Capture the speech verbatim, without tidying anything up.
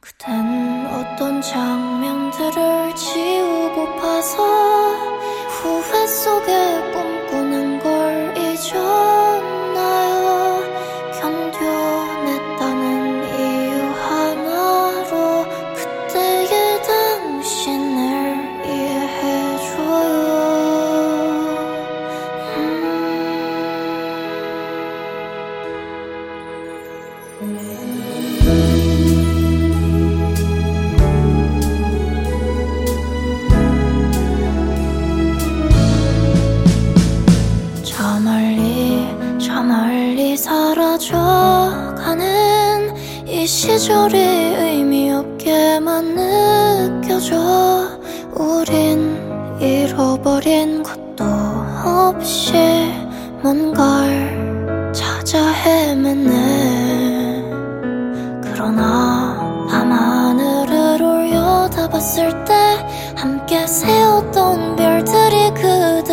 그댄 어떤 장면들을 지우고파서 후회 속에 꿈꾸는 걸 잊었나요? 견뎌냈다는 이유 하나로 그때의 당신을 이해해줘요. 저 멀리 저 멀리 사라져가는 이 시절이 의미 없게만 느껴져. 우린 잃어버린 것도 없이 뭔가를 찾아 헤매네. 그러나 밤하늘을 올려다봤을 때 함께 세웠던 별들이 그대